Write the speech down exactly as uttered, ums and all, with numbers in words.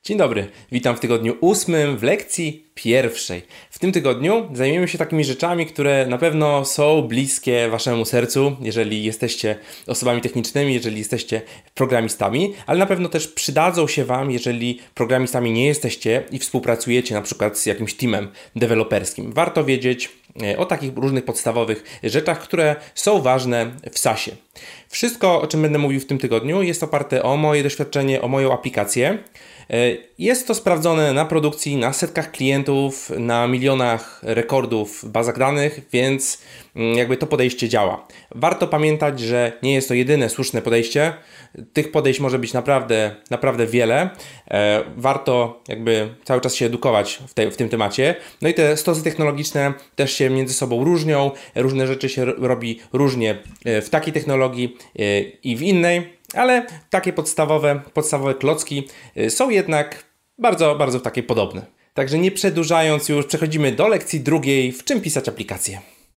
Dzień dobry, witam w tygodniu ósmym w lekcji pierwszej. W tym tygodniu zajmiemy się takimi rzeczami, które na pewno są bliskie waszemu sercu, jeżeli jesteście osobami technicznymi, jeżeli jesteście programistami, ale na pewno też przydadzą się wam, jeżeli programistami nie jesteście i współpracujecie na przykład z jakimś teamem deweloperskim. Warto wiedzieć o takich różnych podstawowych rzeczach, które są ważne w sasie. Wszystko, o czym będę mówił w tym tygodniu, jest oparte o moje doświadczenie, o moją aplikację. Jest to sprawdzone na produkcji, na setkach klientów, na milionach rekordów w bazach danych, więc jakby to podejście działa. Warto pamiętać, że nie jest to jedyne słuszne podejście. Tych podejść może być naprawdę, naprawdę wiele. Warto jakby cały czas się edukować w, te, w tym temacie. No i te stosy technologiczne też się między sobą różnią. Różne rzeczy się robi różnie w takiej technologii i w innej. Ale takie podstawowe, podstawowe klocki są jednak bardzo, bardzo takie podobne. Także nie przedłużając już, przechodzimy do lekcji drugiej, w czym pisać aplikację.